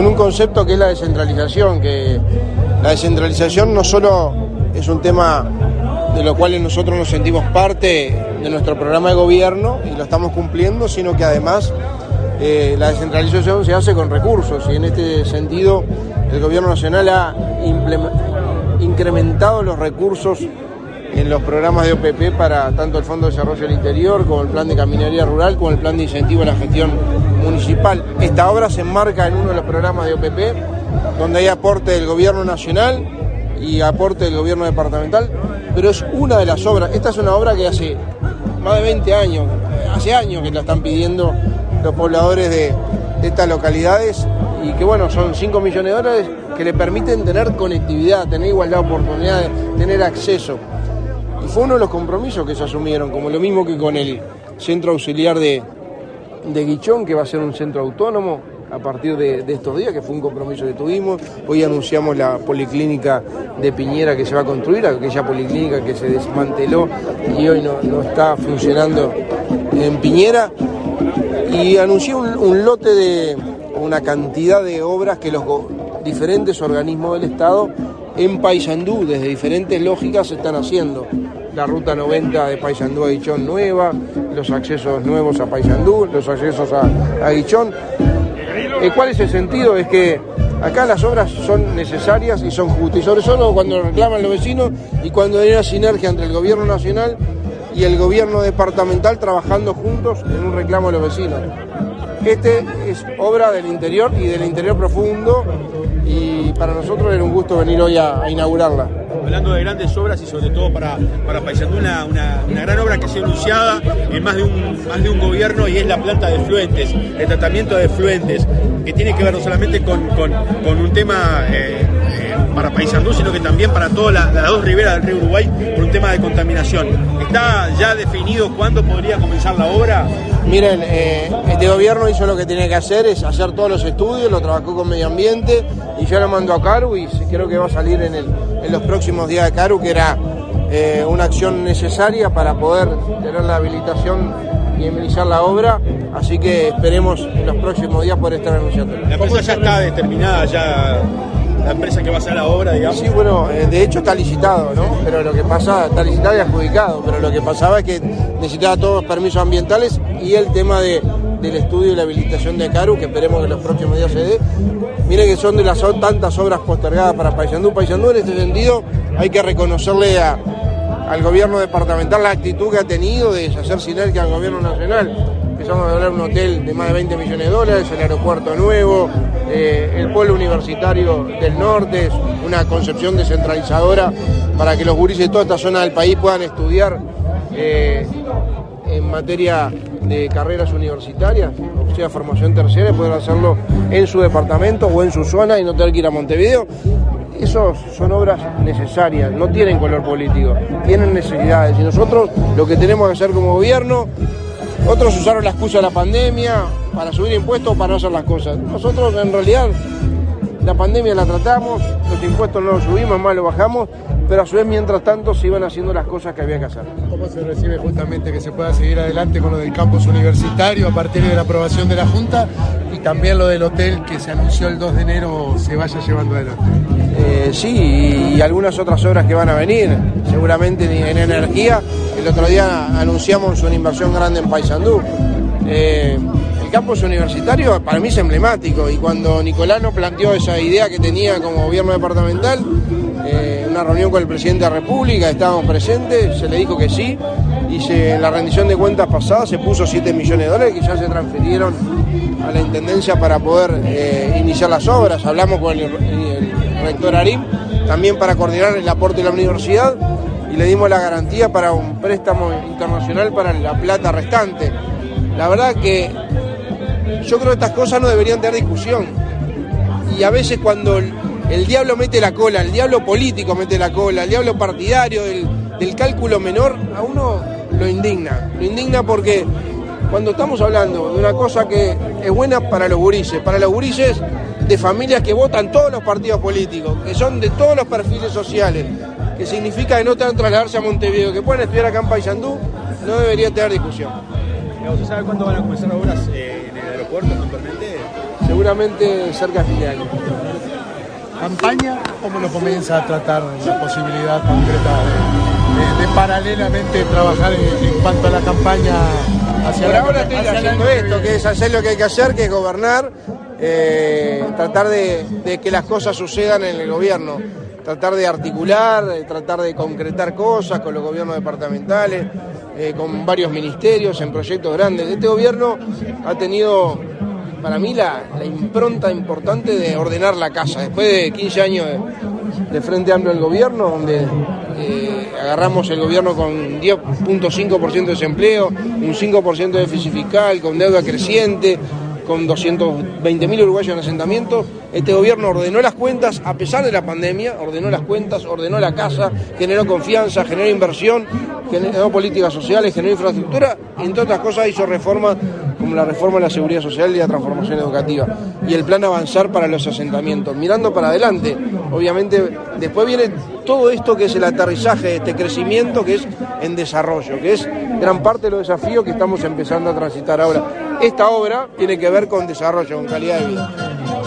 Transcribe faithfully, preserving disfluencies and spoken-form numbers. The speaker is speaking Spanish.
con un concepto que es la descentralización, que la descentralización no solo es un tema de lo cual nosotros nos sentimos parte de nuestro programa de gobierno y lo estamos cumpliendo, sino que además eh, la descentralización se hace con recursos, y en este sentido el gobierno nacional ha incrementado los recursos en los programas de O P P para tanto el Fondo de Desarrollo del Interior como el Plan de Caminaría Rural como el Plan de Incentivo a la Gestión Municipal. Esta obra se enmarca en uno de los programas de O P P donde hay aporte del gobierno nacional y aporte del gobierno departamental, pero es una de las obras. Esta es una obra que hace más de veinte años, hace años que la están pidiendo los pobladores de, de estas localidades, y que bueno, son cinco millones de dólares que le permiten tener conectividad, tener igualdad de oportunidades, tener acceso. Y fue uno de los compromisos que se asumieron, como lo mismo que con el centro auxiliar de, de Guichón, que va a ser un centro autónomo a partir de, de estos días, que fue un compromiso que tuvimos. Hoy anunciamos la policlínica de Piñera que se va a construir, aquella policlínica que se desmanteló y hoy no, no está funcionando en Piñera. Y anuncié un, un lote de una cantidad de obras que los diferentes organismos del Estado en Paysandú, desde diferentes lógicas, se están haciendo. La ruta noventa de Paysandú a Guichón nueva, los accesos nuevos a Paysandú, los accesos a, a Guichón. Eh, ¿Cuál es el sentido? Es que acá las obras son necesarias y son justas, y sobre todo cuando reclaman los vecinos y cuando hay una sinergia entre el gobierno nacional y el gobierno departamental trabajando juntos en un reclamo de los vecinos. Este es obra del interior y del interior profundo, y para nosotros era un gusto venir hoy a, a inaugurarla. Hablando de grandes obras y sobre todo para, para Paysandú, una, una, una gran obra que se ha anunciada en más de, un, más de un gobierno, y es la planta de efluentes, el tratamiento de efluentes, que tiene que ver no solamente con, con, con un tema eh, eh, para Paysandú, sino que también para todas la, las dos riberas del río Uruguay, por un tema de contaminación. ¿Está ya definido cuándo podría comenzar la obra? Miren, eh, este gobierno hizo lo que tenía que hacer, es hacer todos los estudios, lo trabajó con medio ambiente y ya lo mandó a Caru, y creo que va a salir en, el, en los próximos días de Caru, que era eh, una acción necesaria para poder tener la habilitación y iniciar la obra, así que esperemos en los próximos días poder estar anunciando. La empresa ya está determinada, ya la empresa que va a hacer la obra, digamos. Sí, bueno, eh, de hecho está licitado, ¿no? Pero lo que pasa, está licitado y adjudicado, pero lo que pasaba es que necesitaba todos los permisos ambientales y el tema de, del estudio y la habilitación de Caru, que esperemos que en los próximos días se dé. Miren que son de las tantas obras postergadas para Paysandú. Paysandú, en este sentido, hay que reconocerle a, al gobierno departamental la actitud que ha tenido de hacer sinergia al gobierno nacional. Empezamos a hablar de un hotel de más de veinte millones de dólares, el aeropuerto nuevo, eh, el polo universitario del norte, una concepción descentralizadora para que los gurises de toda esta zona del país puedan estudiar eh, en materia de carreras universitarias, o sea, formación terciaria, y poder hacerlo en su departamento o en su zona y no tener que ir a Montevideo. Esos son obras necesarias, no tienen color político, tienen necesidades, y nosotros lo que tenemos que hacer como gobierno. Otros usaron la excusa de la pandemia para subir impuestos o para no hacer las cosas. Nosotros en realidad la pandemia la tratamos, los impuestos no los subimos, más los bajamos, pero a su vez mientras tanto se iban haciendo las cosas que había que hacer. ¿Cómo se recibe justamente que se pueda seguir adelante con lo del campus universitario a partir de la aprobación de la Junta, y también lo del hotel que se anunció el dos de enero se vaya llevando adelante? Eh, sí, y algunas otras obras que van a venir, seguramente en energía. El otro día anunciamos una inversión grande en Paysandú. Eh, el campus universitario para mí es emblemático, y cuando Nicolano planteó esa idea que tenía como gobierno departamental, eh, una reunión con el presidente de la República, estábamos presentes, se le dijo que sí, y se, en la rendición de cuentas pasada se puso siete millones de dólares que ya se transfirieron a la Intendencia para poder eh, iniciar las obras. Hablamos con el, el rector Arim, también para coordinar el aporte de la universidad, y le dimos la garantía para un préstamo internacional para la plata restante. La verdad que yo creo que estas cosas no deberían tener discusión, y a veces cuando el, el diablo mete la cola, el diablo político mete la cola, el diablo partidario del, del cálculo menor, a uno lo indigna, lo indigna porque cuando estamos hablando de una cosa que es buena para los gurises, para los gurises de familias que votan todos los partidos políticos, que son de todos los perfiles sociales, que significa que no tengan que trasladarse a Montevideo, que puedan estudiar acá en Paysandú, no debería tener discusión. ¿Usted sabe cuándo van a comenzar obras eh, en el aeropuerto, puntualmente? seguramente cerca de fin de año. ¿Campaña? ¿Cómo lo comienza a tratar la posibilidad concreta de, de, de paralelamente trabajar en, en cuanto a la campaña hacia Por la ahora estoy haciendo esto, que es hacer lo que hay que hacer, que es gobernar, eh, tratar de, de que las cosas sucedan en el gobierno, tratar de articular, tratar de concretar cosas con los gobiernos departamentales, eh, con varios ministerios en proyectos grandes. Este gobierno ha tenido, para mí, la, la impronta importante de ordenar la casa. Después de quince años de, de Frente Amplio del gobierno, donde eh, agarramos el gobierno con diez punto cinco por ciento de desempleo, un cinco por ciento de déficit fiscal, con deuda creciente, con doscientos veinte mil uruguayos en asentamiento, este gobierno ordenó las cuentas a pesar de la pandemia, ordenó las cuentas, ordenó la casa, generó confianza, generó inversión, generó políticas sociales, generó infraestructura, y entre otras cosas hizo reformas como la reforma de la seguridad social y la transformación educativa, y el plan Avanzar para los asentamientos, mirando para adelante. Obviamente después viene todo esto que es el aterrizaje de este crecimiento, que es en desarrollo, que es gran parte de los desafíos que estamos empezando a transitar ahora. Esta obra tiene que ver con desarrollo, con calidad de vida.